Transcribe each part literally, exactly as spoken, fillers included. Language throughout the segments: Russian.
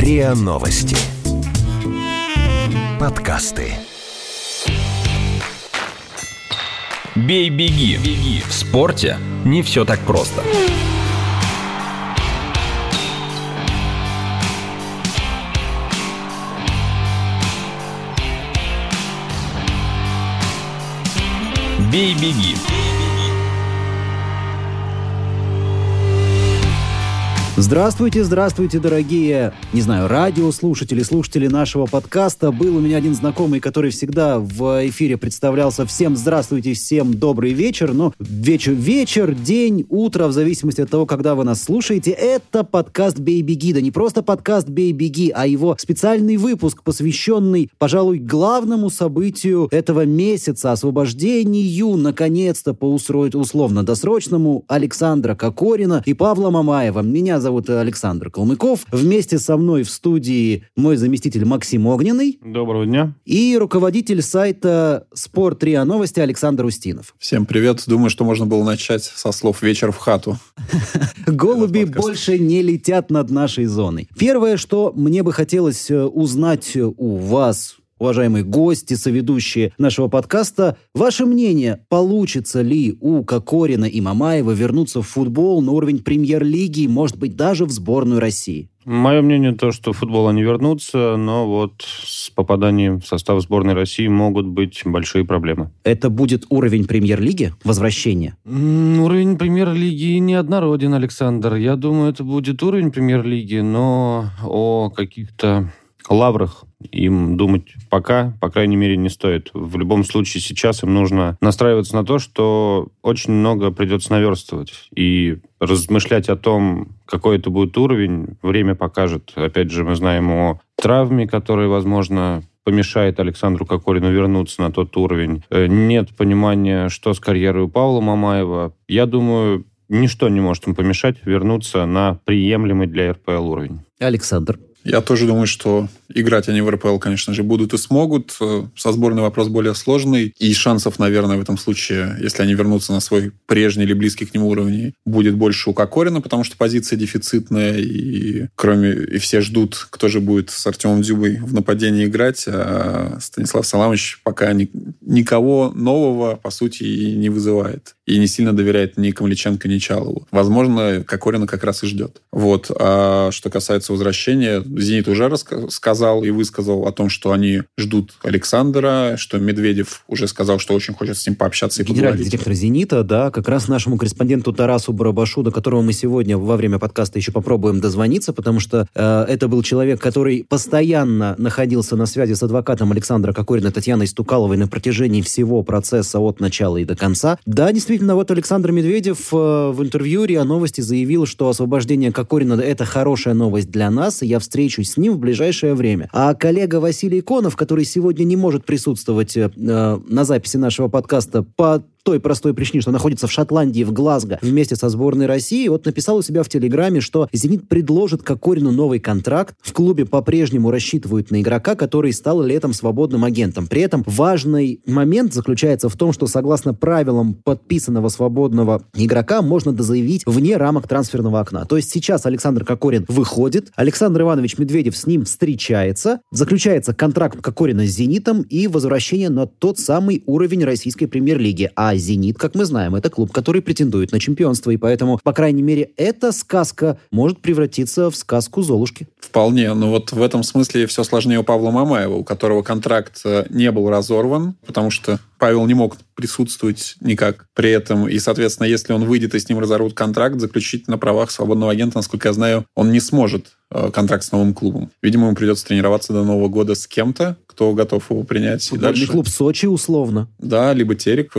РИА Новости. Подкасты. Бей, беги. Беги. В спорте не все так просто. Бей, беги. Здравствуйте, здравствуйте, дорогие, не знаю, радиослушатели, слушатели нашего подкаста. Был у меня один знакомый, который всегда в эфире представлялся всем здравствуйте, всем добрый вечер. Но вечер, вечер, день, утро, в зависимости от того, когда вы нас слушаете, это подкаст «Бей, беги». Да не просто подкаст «Бей, беги», а его специальный выпуск, посвященный, пожалуй, главному событию этого месяца, освобождению, наконец-то, по условно-досрочному, Александра Кокорина и Павла Мамаева. Меня зовут Зовут Александр Калмыков. Вместе со мной в студии мой заместитель Максим Огненный. Доброго дня. И руководитель сайта «Спорт РИА Новости» Александр Устинов. Всем привет. Думаю, что можно было начать со слов «вечер в хату». Голуби больше не летят над нашей зоной. Первое, что мне бы хотелось узнать у вас, уважаемые гости, соведущие нашего подкаста, ваше мнение, получится ли у Кокорина и Мамаева вернуться в футбол на уровень премьер-лиги, может быть, даже в сборную России? Мое мнение то, что в футбол они вернутся, но вот с попаданием в состав сборной России могут быть большие проблемы. Это будет уровень премьер-лиги? Возвращение? М-м, уровень премьер-лиги неоднороден, Александр. Я думаю, это будет уровень премьер-лиги, но о каких-то лаврах им думать пока, по крайней мере, не стоит. В любом случае, сейчас им нужно настраиваться на то, что очень много придется наверстывать. И размышлять о том, какой это будет уровень, время покажет. Опять же, мы знаем о травме, которая, возможно, помешает Александру Кокорину вернуться на тот уровень. Нет понимания, что с карьерой у Павла Мамаева. Я думаю, ничто не может им помешать вернуться на приемлемый для эр пэ эл уровень. Александр. Я тоже думаю, что играть они в эр пэ эл, конечно же, будут и смогут. Со сборной вопрос более сложный. И шансов, наверное, в этом случае, если они вернутся на свой прежний или близкий к нему уровень, будет больше у Кокорина, потому что позиция дефицитная. И кроме и все ждут, кто же будет с Артемом Дзюбой в нападении играть. А Станислав Саламович пока ни, никого нового, по сути, и не вызывает. И не сильно доверяет ни Камличенко, ни Чалову. Возможно, Кокорина как раз и ждет. Вот. А что касается возвращения, «Зенит» уже рассказал и высказал о том, что они ждут Александра, что Медведев уже сказал, что очень хочет с ним пообщаться и поговорить. Генеральный директор «Зенита», да, как раз нашему корреспонденту Тарасу Барабашу, до которого мы сегодня во время подкаста еще попробуем дозвониться, потому что э, это был человек, который постоянно находился на связи с адвокатом Александра Кокорина Татьяной Стукаловой на протяжении всего процесса от начала и до конца. Да, действительно, вот Александр Медведев э, в интервью РИА Новости заявил, что освобождение Кокорина – это хорошая новость для нас, и я встречусь с ним в ближайшее время. А коллега Василий Конов, который сегодня не может присутствовать э, на записи нашего подкаста по той простой причине, что находится в Шотландии, в Глазго, вместе со сборной России, вот написал у себя в Телеграме, что «Зенит» предложит Кокорину новый контракт. В клубе по-прежнему рассчитывают на игрока, который стал летом свободным агентом. При этом важный момент заключается в том, что согласно правилам подписанного свободного игрока можно дозаявить вне рамок трансферного окна. То есть сейчас Александр Кокорин выходит, Александр Иванович Медведев с ним встречается, заключается контракт Кокорина с «Зенитом» и возвращение на тот самый уровень российской премьер-лиги. А «Зенит», как мы знаем, это клуб, который претендует на чемпионство, и поэтому, по крайней мере, эта сказка может превратиться в сказку Золушки. Вполне, но вот в этом смысле все сложнее у Павла Мамаева, у которого контракт не был разорван, потому что Павел не мог присутствовать никак при этом. И, соответственно, если он выйдет и с ним разорвут контракт, заключить на правах свободного агента, насколько я знаю, он не сможет контракт с новым клубом. Видимо, ему придется тренироваться до Нового года с кем-то, кто готов его принять. Футбольный и дальше... клуб Сочи, условно. Да, либо Терек,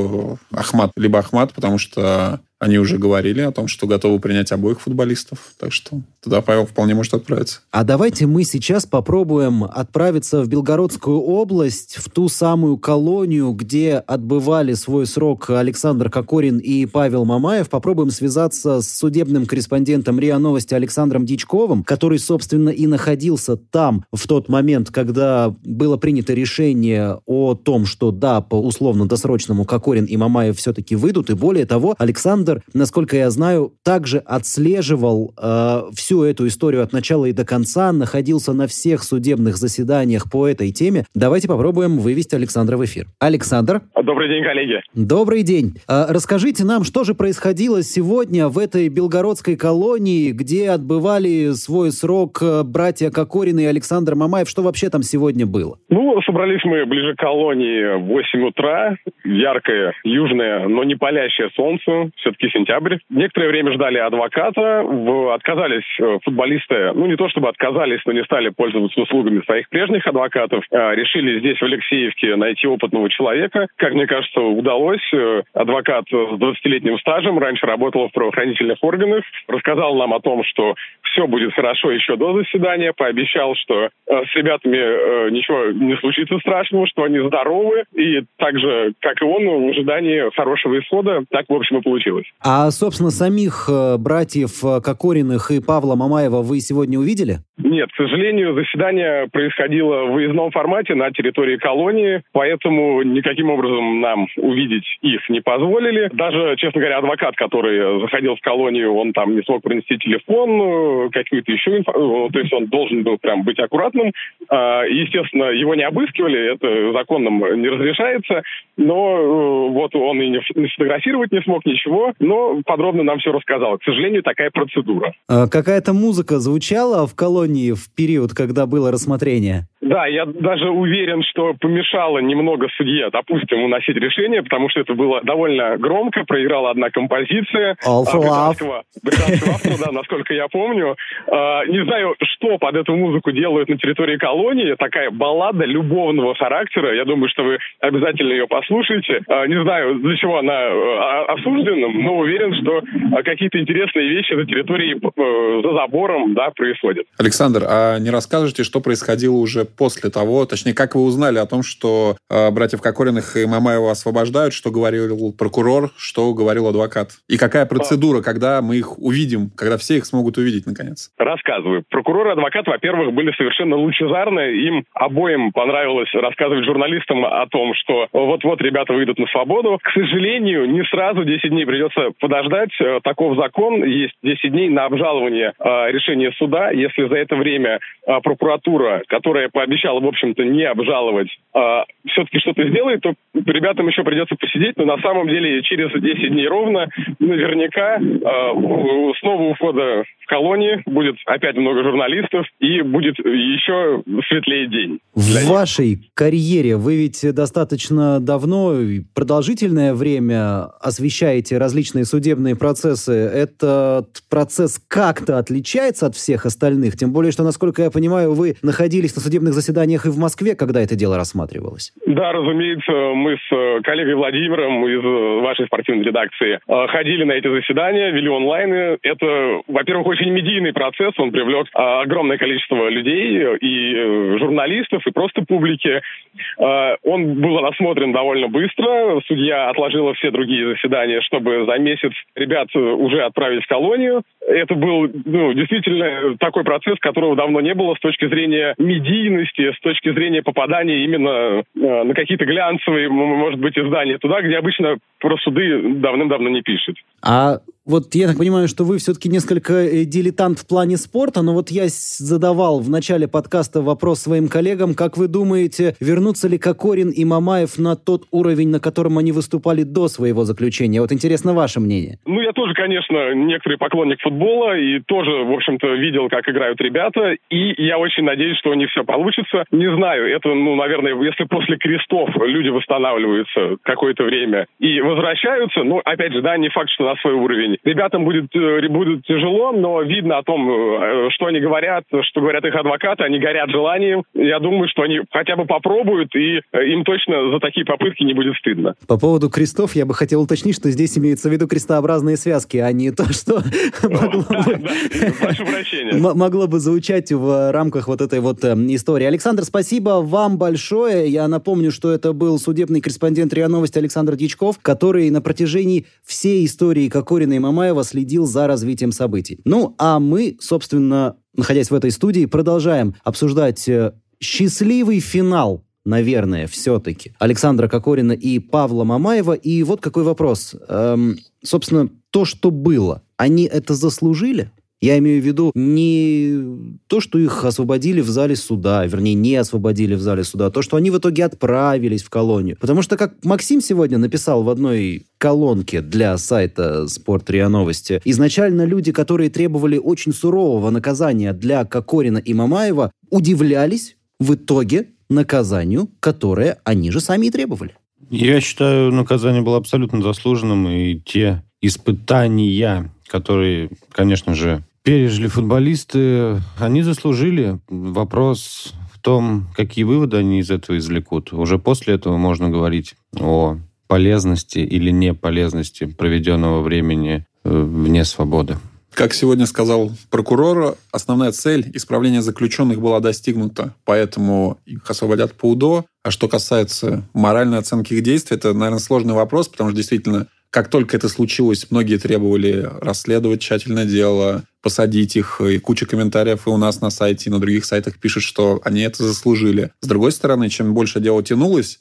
Ахмат, либо Ахмат, потому что они уже говорили о том, что готовы принять обоих футболистов. Так что туда Павел вполне может отправиться. А давайте мы сейчас попробуем отправиться в Белгородскую область, в ту самую колонию, где отбывали свой срок Александр Кокорин и Павел Мамаев. Попробуем связаться с судебным корреспондентом РИА Новости Александром Дичковым, который, собственно, и находился там в тот момент, когда было принято решение о том, что да, по условно-досрочному Кокорин и Мамаев все-таки выйдут. И более того, Александр корреспондент-компьютер, насколько я знаю, также отслеживал э, всю эту историю от начала и до конца, находился на всех судебных заседаниях по этой теме. Давайте попробуем вывести Александра в эфир. Александр. Добрый день, коллеги. Добрый день. Э, расскажите нам, что же происходило сегодня в этой белгородской колонии, где отбывали свой срок братья Кокорины и Александр Мамаев. Что вообще там сегодня было? Ну, собрались мы ближе к колонии в восемь утра. Яркое, южное, но не палящее солнце. Все-таки сентябрь. Некоторое время ждали адвоката. В... Отказались футболисты. Ну, не то чтобы отказались, но не стали пользоваться услугами своих прежних адвокатов. А решили здесь, в Алексеевке, найти опытного человека. Как мне кажется, удалось. Адвокат с двадцатилетним стажем. Раньше работал в правоохранительных органах. Рассказал нам о том, что все будет хорошо еще до заседания. Пообещал, что с ребятами ничего не случится страшного, что они здоровы. И так же, как и он, в ожидании хорошего исхода, так, в общем, и получилось. А, собственно, самих братьев Кокориных и Павла Мамаева вы сегодня увидели? Нет, к сожалению, заседание происходило в выездном формате на территории колонии, поэтому никаким образом нам увидеть их не позволили. Даже, честно говоря, адвокат, который заходил в колонию, он там не смог принести телефон, какую-то еще информацию, то есть он должен был прям быть аккуратным. Естественно, его не обыскивали, это законом не разрешается, но вот он и не сфотографировать не смог, ничего, но подробно нам все рассказал. К сожалению, такая процедура. А какая-то музыка звучала в колонии в период, когда было рассмотрение? Да, я даже уверен, что помешало немного судье, допустим, уносить решение, потому что это было довольно громко, проиграла одна композиция. All for британского, британского автора, да, насколько я помню. А, не знаю, что под эту музыку делают на территории колонии. Такая баллада любовного характера. Я думаю, что вы обязательно ее послушаете. А, не знаю, для чего она а, осуждена, но уверен, что а, какие-то интересные вещи на территории а, за забором, да, происходят. Александр, а не расскажете, что происходило уже после того, точнее, как вы узнали о том, что э, братьев Кокориных и Мамаева освобождают, что говорил прокурор, что говорил адвокат? И какая процедура, когда мы их увидим, когда все их смогут увидеть, наконец? Рассказываю. Прокурор и адвокат, во-первых, были совершенно лучезарны. Им обоим понравилось рассказывать журналистам о том, что вот-вот ребята выйдут на свободу. К сожалению, не сразу десять дней придется подождать. Таков закон. Есть десять дней на обжалование э, решения суда. Если за это время э, прокуратура, которая пообещала, в общем-то, не обжаловать, э, все-таки что-то сделает, то ребятам еще придется посидеть. Но на самом деле через десять дней ровно наверняка э, снова у входа в колонии будет опять много журналистов и будет еще светлее день. В вашей карьере вы ведь достаточно давно, продолжительное время освещаете различные судебные процессы. Этот процесс как-то отличается от всех остальных? Тем более, что, насколько я понимаю, вы находились на судебных заседаниях и в Москве, когда это дело рассматривалось. Да, разумеется, мы с коллегой Владимиром из вашей спортивной редакции ходили на эти заседания, вели онлайн. Это, во-первых, очень медийный процесс. Он привлек огромное количество людей и журналистов, и просто публики. Он был рассмотрен довольно быстро. Судья отложила все другие заседания, чтобы за месяц ребят уже отправить в колонию. Это был, ну, действительно такой процесс, которого давно не было с точки зрения медийности, с точки зрения попадания именно на какие-то глянцевые, может быть, издания туда, где обычно про суды давным-давно не пишут. А вот я так понимаю, что вы все-таки несколько дилетант в плане спорта, но вот я задавал в начале подкаста вопрос своим коллегам, как вы думаете, вернутся ли Кокорин и Мамаев на тот уровень, на котором они выступали до своего заключения? Вот интересно ваше мнение. Ну, я тоже, конечно, некоторый поклонник футбола и тоже, в общем-то, видел, как играют ребята, и я очень надеюсь, что у них все получится. Не знаю, это, ну, наверное, если после крестов люди восстанавливаются какое-то время и возвращаются, ну, опять же, да, не факт, что на свой уровень. Ребятам будет, будет тяжело, но видно о том, что они говорят, что говорят их адвокаты, они горят желанием. Я думаю, что они хотя бы попробуют, и им точно за такие попытки не будет стыдно. По поводу крестов я бы хотел уточнить, что здесь имеется в виду крестообразные связки, а не то, что могло бы звучать в рамках вот этой вот истории. Александр, спасибо вам большое. Я напомню, что это был судебный корреспондент РИА Новости Александр Дьячков, который на протяжении всей истории Кокорина и Мамаева следил за развитием событий. Ну, а мы, собственно, находясь в этой студии, продолжаем обсуждать счастливый финал наверное, все-таки Александра Кокорина и Павла Мамаева. И вот какой вопрос. Эм, собственно, то, что было, они это заслужили? Я имею в виду не то, что их освободили в зале суда, вернее, не освободили в зале суда, а то, что они в итоге отправились в колонию. Потому что, как Максим сегодня написал в одной колонке для сайта Спорт РИА Новости, изначально люди, которые требовали очень сурового наказания для Кокорина и Мамаева, удивлялись в итоге наказанию, которое они же сами и требовали. Я считаю, наказание было абсолютно заслуженным, и те испытания, которые, конечно же, пережили футболисты, они заслужили. Вопрос в том, какие выводы они из этого извлекут. Уже после этого можно говорить о полезности или неполезности проведенного времени вне свободы. Как сегодня сказал прокурор, основная цель исправления заключенных была достигнута, поэтому их освободят по УДО. А что касается моральной оценки их действий, это, наверное, сложный вопрос, потому что действительно, как только это случилось, многие требовали расследовать тщательно дело, посадить их, и куча комментариев и у нас на сайте, и на других сайтах пишут, что они это заслужили. С другой стороны, чем больше дело тянулось,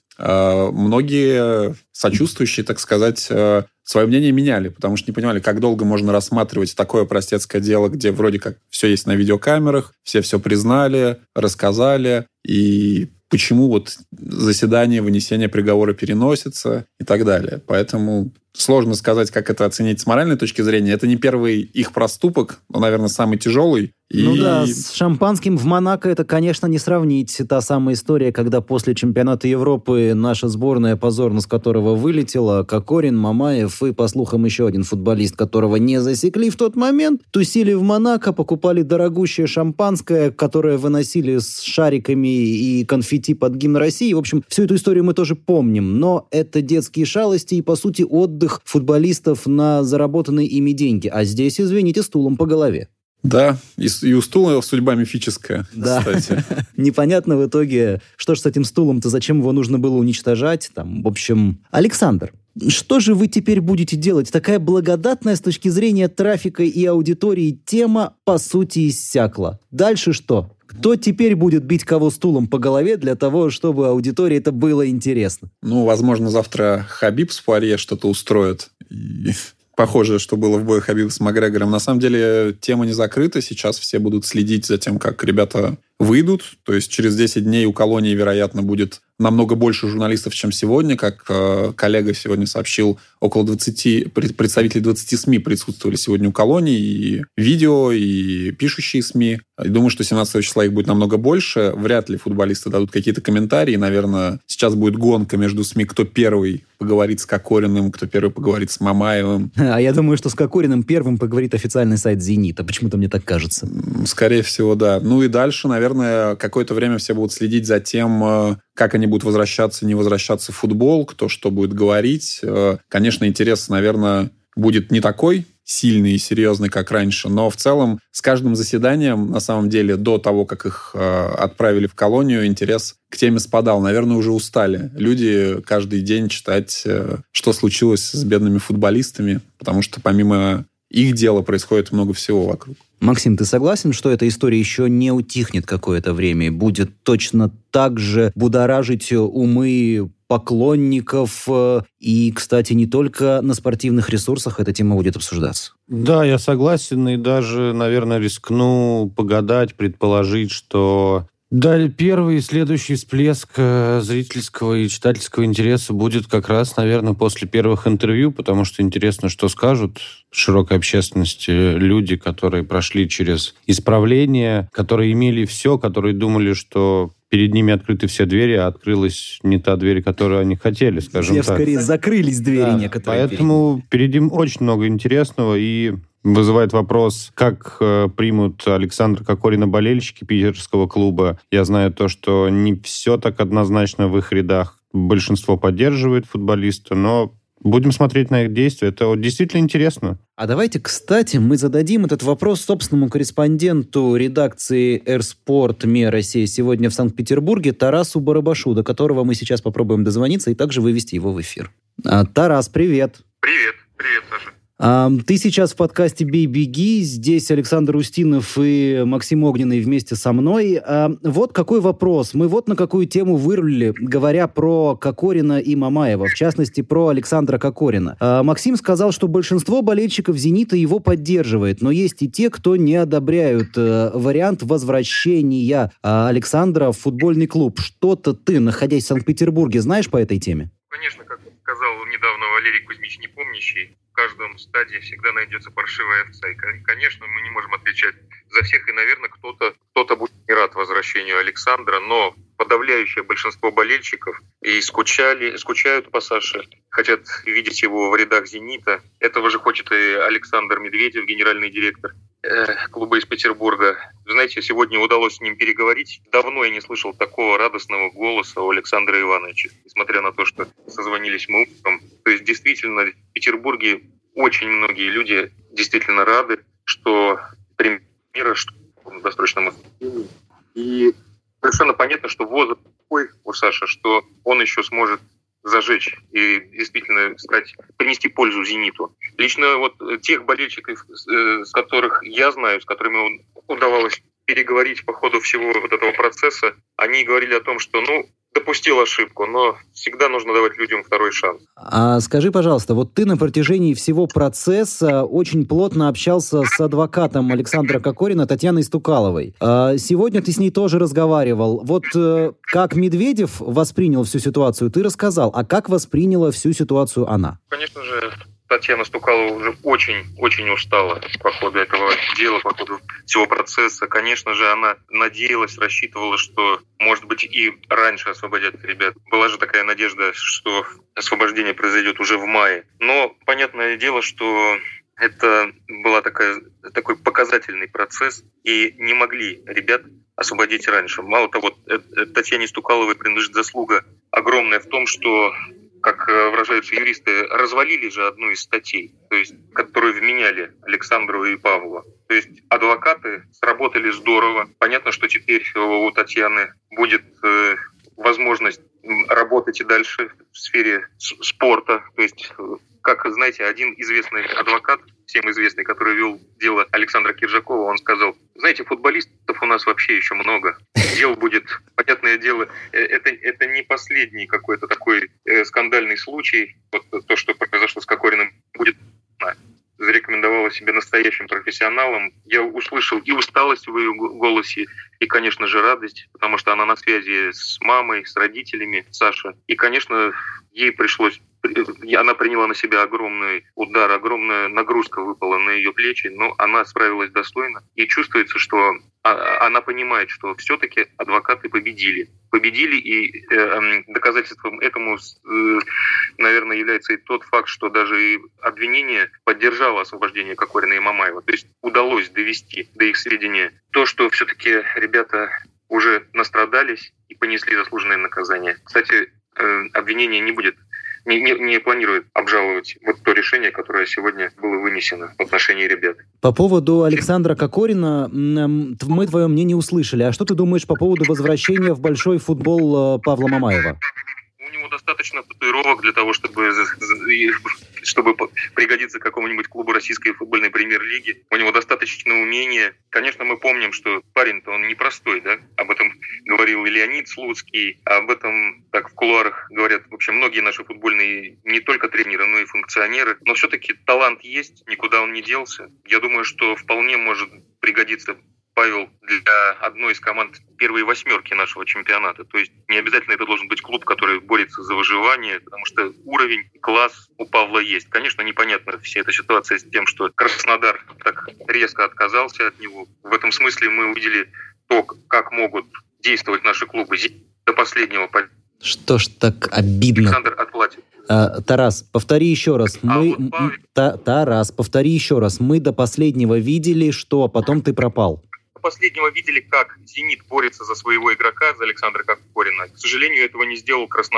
многие сочувствующие, так сказать, свое мнение меняли, потому что не понимали, как долго можно рассматривать такое простецкое дело, где вроде как все есть на видеокамерах, все все признали, рассказали, и почему вот заседание, вынесение приговора переносится и так далее. Поэтому сложно сказать, как это оценить с моральной точки зрения. Это не первый их проступок, но, наверное, самый тяжелый. И... Ну да, с шампанским в Монако это, конечно, не сравнить. Та самая история, когда после чемпионата Европы наша сборная, позорно с которого вылетела, Кокорин, Мамаев и, по слухам, еще один футболист, которого не засекли в тот момент, тусили в Монако, покупали дорогущее шампанское, которое выносили с шариками и конфетти под гимн России. В общем, всю эту историю мы тоже помним. Но это детские шалости и, по сути, отдых футболистов на заработанные ими деньги. А здесь, извините, стулом по голове. Да, и, и у стула судьба мифическая, да. Кстати. Непонятно в итоге, что же с этим стулом-то, зачем его нужно было уничтожать. Там, в общем, Александр, что же вы теперь будете делать? Такая благодатная с точки зрения трафика и аудитории тема, по сути, иссякла. Дальше что? Кто теперь будет бить кого стулом по голове для того, чтобы аудитории это было интересно? Ну, возможно, завтра Хабиб с Пуарье что-то устроит. И... Похоже, что было в бою Хабиба с Макгрегором. На самом деле тема не закрыта. Сейчас все будут следить за тем, как ребята выйдут. То есть через десять дней у колонии, вероятно, будет намного больше журналистов, чем сегодня. Как э, коллега сегодня сообщил, около двадцати представителей двадцати СМИ присутствовали сегодня у колонии. И видео, и пишущие СМИ. И думаю, что семнадцатого числа их будет намного больше. Вряд ли футболисты дадут какие-то комментарии. Наверное, сейчас будет гонка между СМИ, кто первый поговорит с Кокориным, кто первый поговорит с Мамаевым. А я думаю, что с Кокориным первым поговорит официальный сайт «Зенита». Почему-то мне так кажется. Скорее всего, да. Ну и дальше, наверное, какое-то время все будут следить за тем, как они будут возвращаться, не возвращаться в футбол, кто что будет говорить. Конечно, интерес, наверное, будет не такой сильный и серьезный, как раньше, но в целом с каждым заседанием, на самом деле, до того, как их э, отправили в колонию, интерес к теме спадал. Наверное, уже устали люди каждый день читать, э, что случилось с бедными футболистами, потому что помимо их дела происходит много всего вокруг. Максим, ты согласен, что эта история еще не утихнет какое-то время и будет точно так же будоражить умы поклонников? И, кстати, не только на спортивных ресурсах эта тема будет обсуждаться. Да, я согласен, и даже, наверное, рискну погадать, предположить, что да, первый и следующий всплеск зрительского и читательского интереса будет как раз, наверное, после первых интервью, потому что интересно, что скажут широкой общественности люди, которые прошли через исправление, которые имели все, которые думали, что перед ними открыты все двери, а открылась не та дверь, которую они хотели, скажем Я так. Скорее закрылись двери да, некоторые. Поэтому перед ним очень много интересного, и вызывает вопрос, как э, примут Александра Кокорина болельщики питерского клуба. Я знаю то, что не все так однозначно в их рядах. Большинство поддерживает футболиста, но будем смотреть на их действия. Это вот действительно интересно. А давайте, кстати, мы зададим этот вопрос собственному корреспонденту редакции «Эрспорт МИА Россия» сегодня в Санкт-Петербурге Тарасу Барабашу, до которого мы сейчас попробуем дозвониться и также вывести его в эфир. А, Тарас, привет. Привет. Привет, Саша. А, ты сейчас в подкасте «Бей, беги». Здесь Александр Устинов и Максим Огненный вместе со мной. А, вот какой вопрос. Мы вот на какую тему вырулили, говоря про Кокорина и Мамаева, в частности, про Александра Кокорина. А, Максим сказал, что большинство болельщиков «Зенита» его поддерживает, но есть и те, кто не одобряют а, вариант возвращения а, Александра в футбольный клуб. Что-то ты, находясь в Санкт-Петербурге, знаешь по этой теме? Конечно, как сказал недавно Валерий Кузьмич Непомнящий, в каждом стаде всегда найдется паршивая овца. И, конечно, мы не можем отвечать за всех, и, наверное, кто-то, кто-то будет не рад возвращению Александра, но подавляющее большинство болельщиков и скучали, скучают по Саше, хотят видеть его в рядах «Зенита». Этого же хочет и Александр Медведев, генеральный директор э, клуба из Петербурга. Вы знаете, сегодня удалось с ним переговорить. Давно я не слышал такого радостного голоса у Александра Ивановича, несмотря на то, что созвонились мы утром. То есть, действительно, в Петербурге очень многие люди действительно рады, что премьера, что в досрочном освобождении. И совершенно понятно, что возраст такой у Саши, что он еще сможет зажечь и действительно стать, принести пользу «Зениту». Лично вот тех болельщиков, с которых я знаю, с которыми удавалось переговорить по ходу всего вот этого процесса, они говорили о том, что, ну, допустил ошибку, но всегда нужно давать людям второй шанс. А скажи, пожалуйста, вот ты на протяжении всего процесса очень плотно общался с адвокатом Александра Кокорина Татьяной Стукаловой. А сегодня ты с ней тоже разговаривал. Вот э, как Медведев воспринял всю ситуацию, ты рассказал. А как восприняла всю ситуацию она? Конечно же, Татьяна Стукалова уже очень-очень устала по ходу этого дела, по ходу всего процесса. Конечно же, она надеялась, рассчитывала, что, может быть, и раньше освободят ребят. Была же такая надежда, что освобождение произойдет уже в мае. Но понятное дело, что это был такой показательный процесс, и не могли ребят освободить раньше. Мало того, Татьяне Стукаловой принадлежит заслуга огромная в том, что, как выражаются юристы, развалили же одну из статей, то есть, которую вменяли Александру и Павлу. То есть адвокаты сработали здорово. Понятно, что теперь у Татьяны будет э, возможность работать и дальше в сфере спорта. То есть, как знаете, один известный адвокат, всем известный, который вел дело Александра Киржакова, он сказал: знаете, футболистов у нас вообще еще много. Дел будет, понятное дело, это, это не последний какой-то такой э, скандальный случай. Вот то, что произошло с Кокориным, будет зарекомендовала себя настоящим профессионалом. Я услышал и усталость в ее голосе, и, конечно же, радость, потому что она на связи с мамой, с родителями Саши. И, конечно, ей пришлось... Она приняла на себя огромный удар, огромная нагрузка выпала на ее плечи, но она справилась достойно. И чувствуется, что она понимает, что все-таки адвокаты победили. Победили, и э, доказательством этому, э, наверное, является и тот факт, что даже и обвинение поддержало освобождение Кокорина и Мамаева. То есть удалось довести до их сведения то, что все-таки ребята уже настрадались и понесли заслуженное наказание. Кстати, э, обвинение не будет Не, не, не планирует обжаловать вот то решение, которое сегодня было вынесено в отношении ребят. По поводу Александра Кокорина мы твое мнение услышали. А что ты думаешь по поводу возвращения в большой футбол Павла Мамаева? У него достаточно татуировок для того, чтобы, чтобы пригодиться какому-нибудь клубу российской футбольной премьер-лиги. У него достаточно умения. Конечно, мы помним, что парень-то он непростой, да? Об этом говорил и Леонид Слуцкий, об этом так в кулуарах говорят вообще многие наши футбольные, не только тренеры, но и функционеры. Но все-таки талант есть, никуда он не делся. Я думаю, что вполне может пригодиться Павел для одной из команд первой восьмерки нашего чемпионата. То есть не обязательно это должен быть клуб, который борется за выживание, потому что уровень, класс у Павла есть. Конечно, непонятна вся эта ситуация с тем, что Краснодар так резко отказался от него. В этом смысле мы увидели то, как могут действовать наши клубы до последнего. Что ж так обидно. Александр отплатит. А, Тарас, повтори еще раз. А Мы... вот Павел... Та, Тарас, повтори еще раз. Мы до последнего видели, что, а потом ты пропал. Последнего видели, как «Зенит» борется за своего игрока, за Александра Кокорина. К сожалению, этого не сделал Краснодар.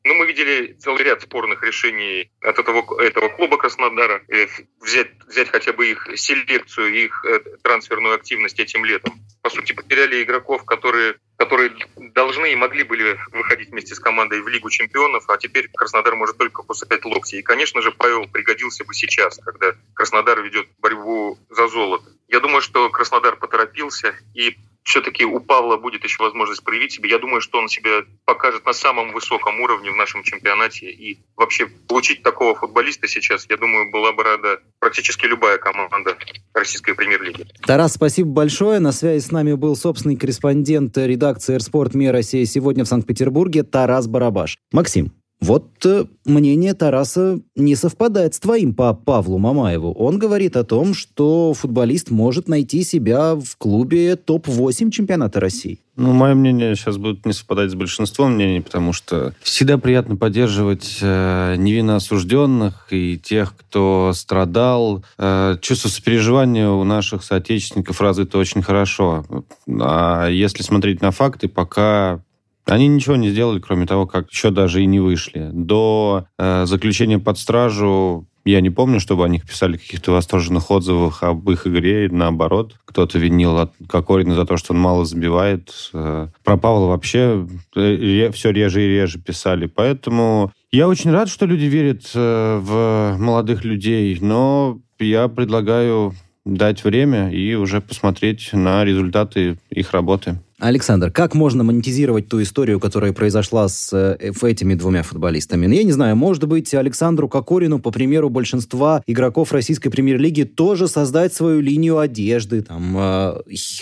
Но мы видели целый ряд спорных решений от этого, этого клуба Краснодара. Взять, взять хотя бы их селекцию, их трансферную активность этим летом. По сути, потеряли игроков, которые, которые должны и могли были выходить вместе с командой в Лигу чемпионов, а теперь Краснодар может только кусать локти. И, конечно же, Павел пригодился бы сейчас, когда Краснодар ведет борьбу за золото. Я думаю, что Краснодар поторопился, и все-таки у Павла будет еще возможность проявить себя. Я думаю, что он себя покажет на самом высоком уровне в нашем чемпионате. И вообще получить такого футболиста сейчас, я думаю, была бы рада практически любая команда российской премьер-лиги. Тарас, спасибо большое. На связи с нами был собственный корреспондент редакции «Эрспорт МИ Россия сегодня» в Санкт-Петербурге Тарас Барабаш. Максим, вот э, мнение Тараса не совпадает с твоим по Павлу Мамаеву. Он говорит о том, что футболист может найти себя в клубе топ восемь чемпионата России. Ну, мое мнение сейчас будет не совпадать с большинством мнений, потому что всегда приятно поддерживать э, невинно осужденных и тех, кто страдал. Э, чувство сопереживания у наших соотечественников развито очень хорошо. А если смотреть на факты, пока... Они ничего не сделали, кроме того, как еще даже и не вышли. До э, заключения под стражу я не помню, чтобы о них писали каких-то восторженных отзывов об их игре. Наоборот, кто-то винил Кокорина за то, что он мало забивает. Э, про Павла вообще ре, все реже и реже писали. Поэтому я очень рад, что люди верят э, в молодых людей, но я предлагаю дать время и уже посмотреть на результаты их работы. Александр, как можно монетизировать ту историю, которая произошла с э, этими двумя футболистами? Ну, я не знаю, может быть, Александру Кокорину, по примеру большинства игроков российской премьер-лиги, тоже создать свою линию одежды, там, э,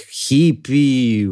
хиппи,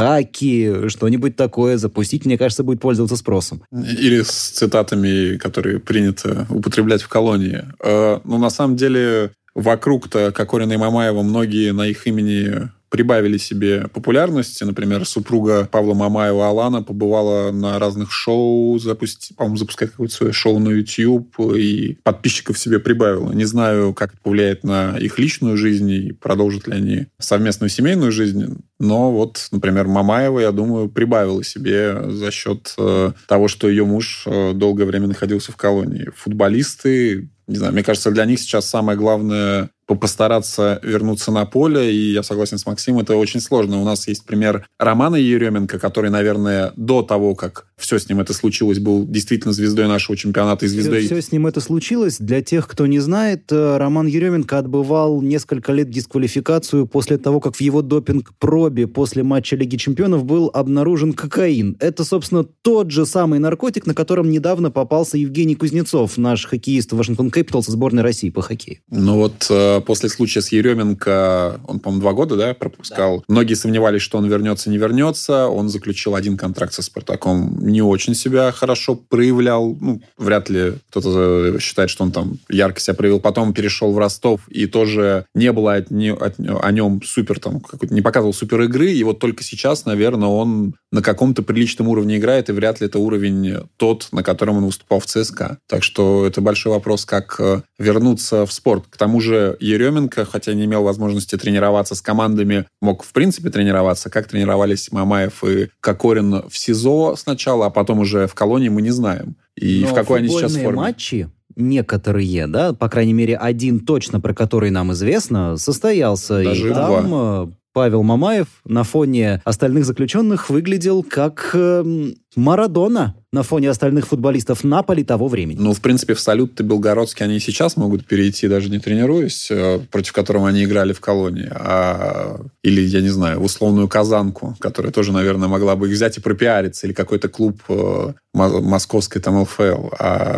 хаки, что-нибудь такое запустить, мне кажется, будет пользоваться спросом. Или с цитатами, которые принято употреблять в колонии. Э, ну, на самом деле, вокруг-то Кокорина и Мамаева многие на их имени прибавили себе популярности. Например, супруга Павла Мамаева Алана побывала на разных шоу, запусти, по-моему, запускает какое-то свое шоу на YouTube, и подписчиков себе прибавила. Не знаю, как это повлияет на их личную жизнь, и продолжат ли они совместную семейную жизнь, но вот, например, Мамаева, я думаю, прибавила себе за счет э, того, что ее муж э, долгое время находился в колонии. Футболисты, не знаю, мне кажется, для них сейчас самое главное постараться вернуться на поле, и я согласен с Максимом, это очень сложно. У нас есть пример Романа Еременко, который, наверное, до того, как все с ним это случилось, был действительно звездой нашего чемпионата и звездой... Все с ним это случилось. Для тех, кто не знает, Роман Еременко отбывал несколько лет дисквалификацию после того, как в его допинг-пробе после матча Лиги чемпионов был обнаружен кокаин. Это, собственно, тот же самый наркотик, на котором недавно попался Евгений Кузнецов, наш хоккеист Вашингтон Кэпиталс, сборной России по хоккею. Ну вот после случая с Еременко, он, по-моему, два года, да, пропускал. Да. Многие сомневались, что он вернется, не вернется. Он заключил один контракт со «Спартаком». Не очень себя хорошо проявлял. Ну, вряд ли кто-то считает, что он там ярко себя проявил. Потом перешел в Ростов, и тоже не было от, не, от, о нем супер, там, какой-то, не показывал супер игры. И вот только сейчас, наверное, он на каком-то приличном уровне играет, и вряд ли это уровень тот, на котором он выступал в ЦСКА. Так что это большой вопрос, как вернуться в спорт. К тому же Еременко, хотя не имел возможности тренироваться с командами, мог в принципе тренироваться. Как тренировались Мамаев и Кокорин в СИЗО сначала, а потом уже в колонии, мы не знаем. И Но в какой они сейчас форме. Матчи, некоторые, да, по крайней мере, один точно, про который нам известно, состоялся. Даже и там два. Павел Мамаев на фоне остальных заключенных выглядел как э, Марадона на фоне остальных футболистов Наполи того времени. Ну, в принципе, в Салют-то Белгородский они и сейчас могут перейти, даже не тренируясь, против которого они играли в колонии. А... Или, я не знаю, в условную Казанку, которая тоже, наверное, могла бы их взять и пропиариться. Или какой-то клуб э, московской там эл эф эл.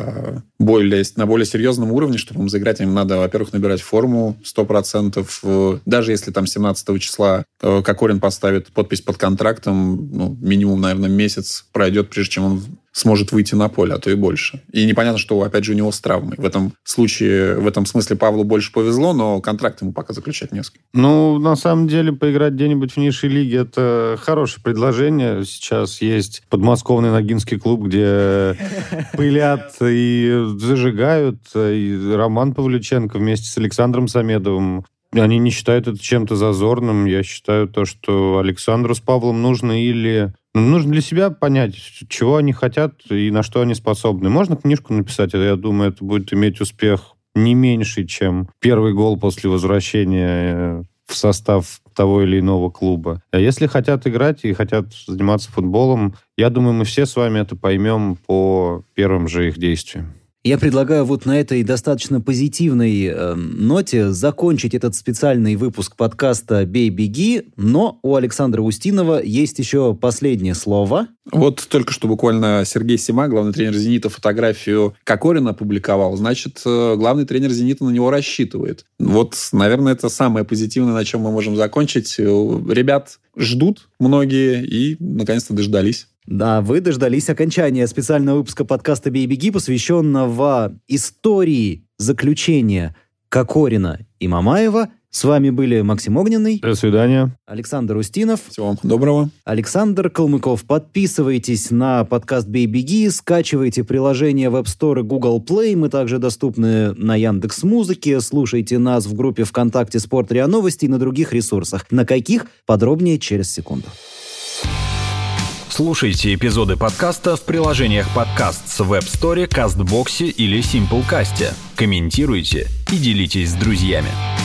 А более, на более серьезном уровне, чтобы им заиграть, им надо, во-первых, набирать форму сто процентов. Даже если там семнадцатого числа э, Кокорин поставит подпись под контрактом, ну, минимум, наверное, месяц пройдет, прежде чем он сможет выйти на поле, а то и больше. И непонятно, что, опять же, у него с травмой. В этом случае, в этом смысле Павлу больше повезло, но контракт ему пока заключать не с кем. Ну, на самом деле, поиграть где-нибудь в низшей лиге – это хорошее предложение. Сейчас есть подмосковный Ногинский клуб, где пылят и зажигают. И Роман Павлюченко вместе с Александром Самедовым. Они не считают это чем-то зазорным. Я считаю то, что Александру с Павлом нужно или Нужно для себя понять, чего они хотят и на что они способны. Можно книжку написать, я думаю, это будет иметь успех не меньше, чем первый гол после возвращения в состав того или иного клуба. А если хотят играть и хотят заниматься футболом, я думаю, мы все с вами это поймем по первым же их действиям. Я предлагаю вот на этой достаточно позитивной э, ноте закончить этот специальный выпуск подкаста «Бей-беги», но у Александра Устинова есть еще последнее слово. Вот только что буквально Сергей Сима, главный тренер «Зенита», фотографию Кокорина опубликовал. Значит, главный тренер «Зенита» на него рассчитывает. Вот, наверное, это самое позитивное, на чем мы можем закончить. Ребят ждут многие и, наконец-то, дождались. Да, вы дождались окончания специального выпуска подкаста «Бей-беги», посвященного истории заключения Кокорина и Мамаева. С вами были Максим Огненный. До свидания. Александр Устинов. Всего вам доброго. Александр Калмыков. Подписывайтесь на подкаст «Бей-беги», скачивайте приложение в App Store и Google Play. Мы также доступны на Яндекс.Музыке. Слушайте нас в группе ВКонтакте «Спорт РИА Новости» и на других ресурсах. На каких? Подробнее через секунду. Слушайте эпизоды подкаста в приложениях подкаст в App Store, Кастбоксе или Simplecast. Комментируйте и делитесь с друзьями.